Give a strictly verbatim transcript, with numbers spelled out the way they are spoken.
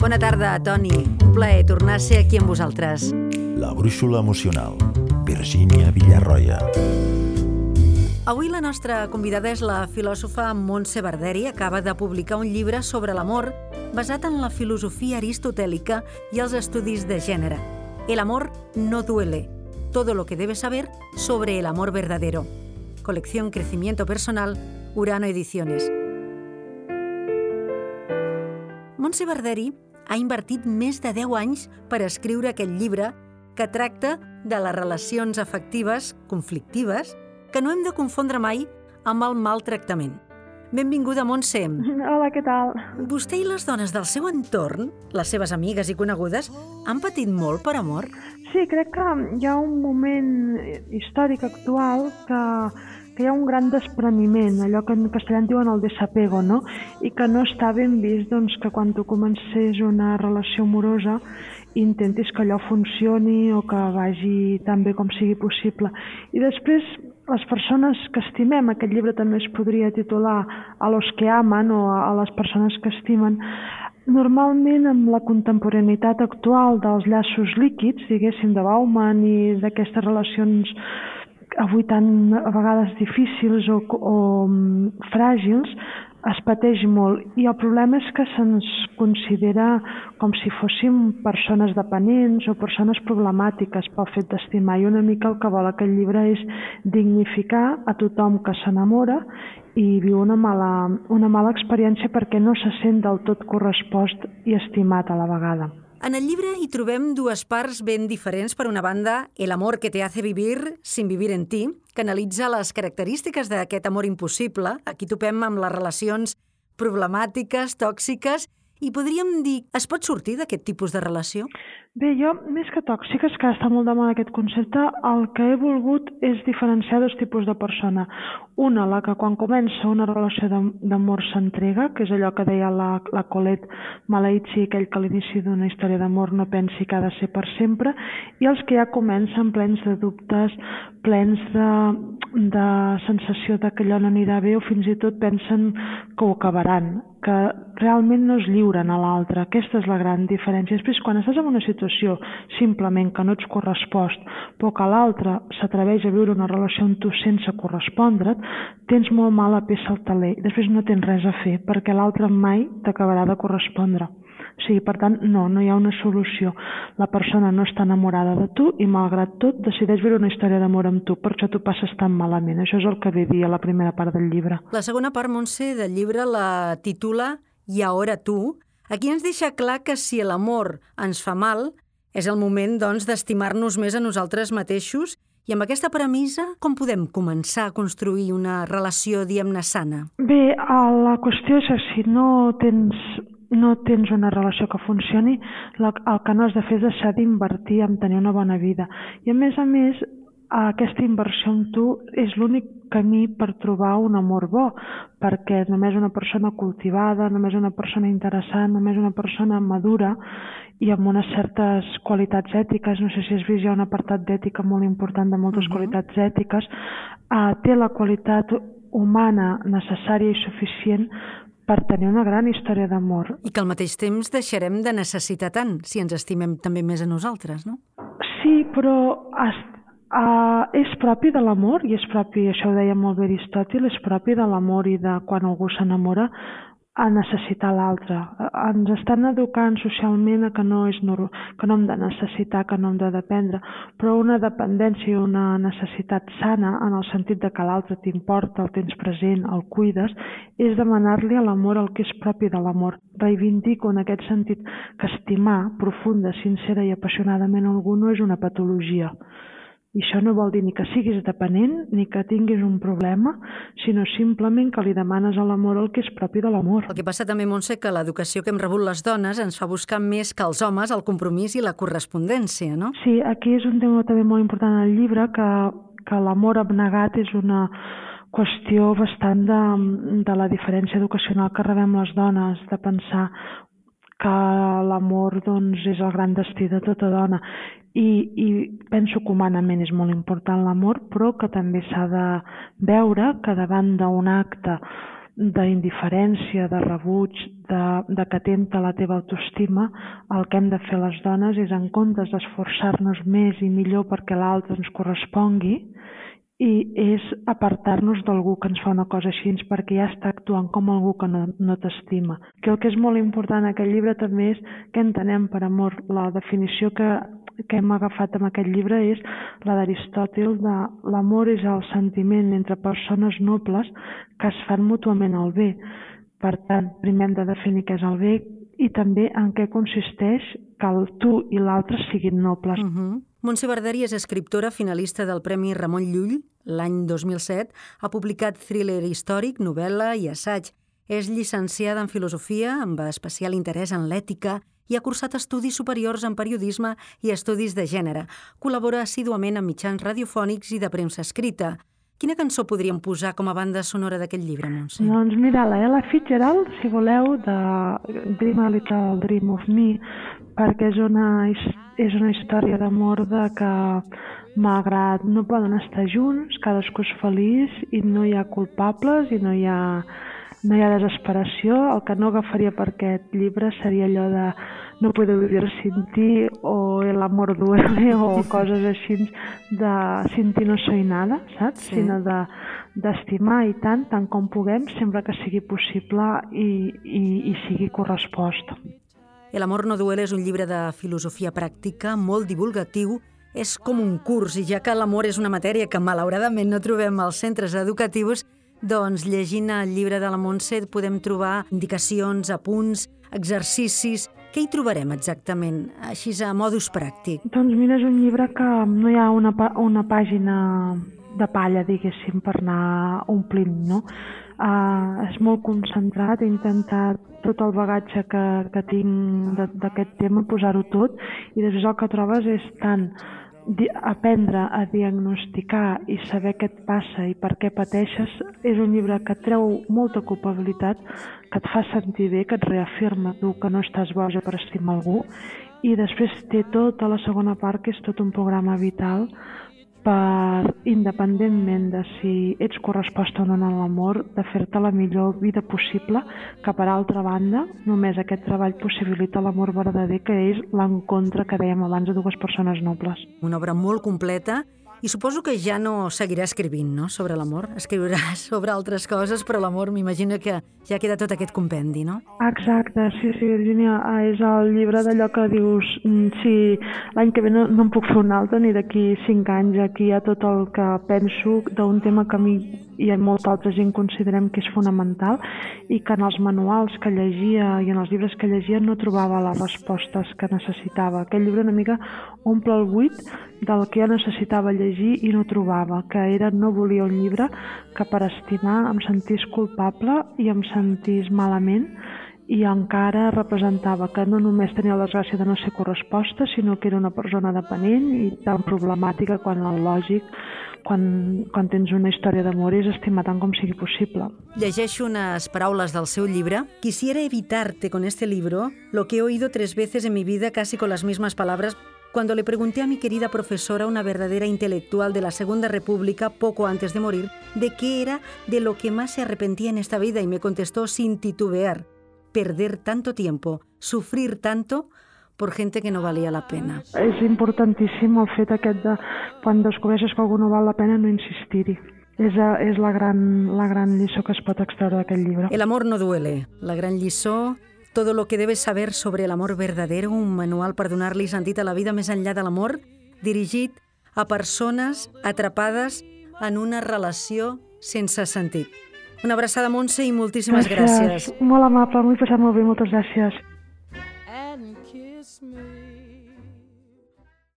Bona tarda, Toni. Un plaer tornar a ser aquí amb vosaltres. La brúixola emocional. Virgínia Villarroya. Avui la nostra convidada és la filòsofa Montse Barderi. Acaba de publicar un llibre sobre l'amor basat en la filosofia aristotèlica i els estudis de gènere. El amor no duele. Todo lo que debes saber sobre el amor verdadero. Colección Crecimiento Personal, Urano Ediciones. Montse Barderi ha invertit més de deu anys per escriure aquest llibre que tracta de les relacions afectives conflictives que no hem de confondre mai amb el maltractament. Benvinguda, Montse. Hola, què tal? Vostè i les dones del seu entorn, les seves amigues i conegudes, han patit molt per amor? Sí, crec que hi ha un moment històric actual que, que hi ha un gran despreniment, allò que en castellà en diuen el desapego, no? I que no està ben vist doncs, que quan tu comences una relació amorosa intentis que allò funcioni o que vagi tan bé com sigui possible. I després, les persones que estimem, aquest llibre també es podria titular A los que aman o a les persones que estimen, normalment amb la contemporaneïtat actual dels llaços líquids, diguéssim, de Bauman i d'aquestes relacions avui tan a vegades difícils o, o fràgils, es pateix molt. I el problema és que se'ns considera com si fóssim persones dependents o persones problemàtiques pel fet d'estimar. I una mica el que vol aquest llibre és dignificar a tothom que s'enamora i viu una mala, una mala experiència perquè no se sent del tot correspost i estimat a la vegada. En el llibre hi trobem dues parts ben diferents. Per una banda, El amor que te hace vivir sin vivir en ti, que analitza les característiques d'aquest amor impossible. Aquí topem amb les relacions problemàtiques, tòxiques, i podríem dir, es pot sortir d'aquest tipus de relació? Bé, jo, més que tòxiques, que està molt de moda aquest concepte, el que he volgut és diferenciar dos tipus de persona. Una, la que quan comença una relació d'amor s'entrega, que és allò que deia la, la Colette Maleizzi, aquell que a l'inici d'una història d'amor no pensi que ha de ser per sempre, i els que ja comencen plens de dubtes, plens de, de sensació de que allò no anirà bé o fins i tot pensen que ho acabaran, que realment no es lliuren a l'altre. Aquesta és la gran diferència. Després, quan estàs en una situació simplement que no ets correspost, però que l'altre s'atreveix a viure una relació amb tu sense correspondre't, tens molt mala peça al taler i després no tens res a fer perquè l'altre mai t'acabarà de correspondre. O sigui, per tant, no, no hi ha una solució. La persona no està enamorada de tu i, malgrat tot, decideix viure una història d'amor amb tu. Per això tu passes tan malament. Això és el que ve a dir a la primera part del llibre. La segona part, Montse, del llibre la titula I ahora tu. Aquí ens deixa clar que si l'amor ens fa mal, és el moment, doncs, d'estimar-nos més a nosaltres mateixos. I amb aquesta premissa, com podem començar a construir una relació, diguem-ne, sana? Bé, la qüestió és que si no tens... no tens una relació que funcioni, el que no has de fer és deixar d'invertir en tenir una bona vida. I a més a més, aquesta inversió en tu és l'únic camí per trobar un amor bo, perquè només una persona cultivada, només una persona interessant, només una persona madura i amb unes certes qualitats ètiques, no sé si has vist, hi ha un apartat d'ètica molt important de moltes uh-huh. qualitats ètiques, eh, té la qualitat humana necessària i suficient per tenir una gran història d'amor. I que al mateix temps deixarem de necessitar tant, si ens estimem també més a nosaltres, no? Sí, però es, uh, és propi de l'amor, i és propi, això ho deia molt bé Aristòtil, és propi de l'amor i de quan algú s'enamora a necessitar l'altre. Ens estan educant socialment a que no, és nor- que no hem de necessitar, que no hem de dependre, però una dependència i una necessitat sana, en el sentit de que l'altre t'importa, el tens present, el cuides, és demanar-li a l'amor el que és propi de l'amor. Reivindico en aquest sentit que estimar profunda, sincera i apassionadament algú no és una patologia. I això no vol dir ni que siguis dependent ni que tinguis un problema, sinó simplement que li demanes a l'amor el que és propi de l'amor. El que passa també, Montse, que l'educació que hem rebut les dones ens fa buscar més que els homes el compromís i la correspondència, no? Sí, aquí és un tema també molt important al llibre, que, que l'amor abnegat és una qüestió bastant de, de la diferència educacional que rebem les dones, de pensar que l'amor doncs, és el gran destí de tota dona. I, i penso que humanament és molt important l'amor, però que també s'ha de veure que davant d'un acte d'indiferència, de rebuig, de, de que atempta la teva autoestima, el que hem de fer les dones és, en comptes d'esforçar-nos més i millor perquè l'altre ens correspongui, i és apartar-nos d'algú que ens fa una cosa així perquè ja està actuant com algú que no, no t'estima. Que el que és molt important en aquest llibre també és què entenem per amor. La definició que, que hem agafat en aquest llibre és la d'Aristòtil de l'amor és el sentiment entre persones nobles que es fan mútuament el bé. Per tant, primer hem de definir què és el bé i també en què consisteix que el tu i l'altre siguin nobles. Uh-huh. Montse Barderi és escriptora finalista del Premi Ramon Llull l'any dos mil set. Ha publicat thriller històric, novel·la i assaig. És llicenciada en filosofia, amb especial interès en l'ètica, i ha cursat estudis superiors en periodisme i estudis de gènere. Col·labora assíduament amb mitjans radiofònics i de premsa escrita. Quina cançó podríem posar com a banda sonora d'aquest llibre, Montse? Doncs mira, la Ella Fitzgerald, si voleu, de Dream a Little Dream of Me, perquè és una, és una història d'amor de que, malgrat no poden estar junts, cadascú és feliç i no hi ha culpables i no hi ha, no hi ha desesperació. El que no agafaria per aquest llibre seria allò de no puedo vivir sin ti o el amor duele o coses així de sin ti no soy nada, saps? Sí. Sinó de, d'estimar i tant, tant com puguem, sempre que sigui possible i, i, i sigui correspost. El amor no duele és un llibre de filosofia pràctica, molt divulgatiu. És com un curs, i ja que l'amor és una matèria que malauradament no trobem als centres educatius, doncs llegint el llibre de la Montse podem trobar indicacions, apunts, exercicis. Què hi trobarem exactament, així a modus pràctic? Doncs mira, és un llibre que no hi ha una, una pàgina de palla, diguéssim, per anar omplint, no? Uh, és molt concentrat, he intentat tot el bagatge que, que tinc d'aquest tema, posar-ho tot, i després el que trobes és tant aprendre a diagnosticar i saber què et passa i per què pateixes. És un llibre que et treu molta culpabilitat, que et fa sentir bé, que et reafirma tu que no estàs boja per estimar algú, i després té tota la segona part, que és tot un programa vital per, independentment de si ets corresposta o no en l'amor, de fer-te la millor vida possible, que per altra banda només aquest treball possibilita l'amor verdader, que és l'encontre que dèiem abans de dues persones nobles. Una obra molt completa. I suposo que ja no seguirà escrivint, no?, sobre l'amor. Escriurà sobre altres coses, però l'amor m'imagino que ja queda tot aquest compendi, no? Exacte, sí, sí, Virginia, és el llibre d'allò que dius, si l'any que ve no, no en puc fer un altre, ni d'aquí cinc anys, aquí hi ha tot el que penso d'un tema que a mi i a molta altra gent considerem que és fonamental i que en els manuals que llegia i en els llibres que llegia no trobava les respostes que necessitava. Aquest llibre una mica omple el buit del que jo necessitava llegir i no trobava, que era no volia un llibre que per estimar em sentís culpable i em sentís malament, i encara representava que no només tenia la desgràcia de no ser corresposta, sinó que era una persona dependent i tan problemàtica quan el lògic, quan, quan tens una història d'amor, és estimar tant com sigui possible. Llegeixo unes paraules del seu llibre. Quisiera evitarte con este libro lo que he oído tres veces en mi vida casi con las mismas palabras cuando le pregunté a mi querida profesora, una verdadera intelectual de la Segunda República, poco antes de morir, de qué era de lo que más se arrepentía en esta vida, y me contestó sin titubear: perder tanto tiempo, sufrir tanto por gente que no valia la pena. És importantíssim el fet aquest de, quan descobreixes que algú no val la pena, no insistir-hi. És, és la, gran, la gran lliçó que es pot extreure d'aquest llibre. El amor no duele, la gran lliçó, todo lo que debes saber sobre el amor verdadero, un manual per donar-li sentit a la vida més enllà de l'amor, dirigit a persones atrapades en una relació sense sentit. Una abraçada, Montse, i moltíssimes gràcies. gràcies. Molt amable, m'ho he passat molt bé, moltes gràcies.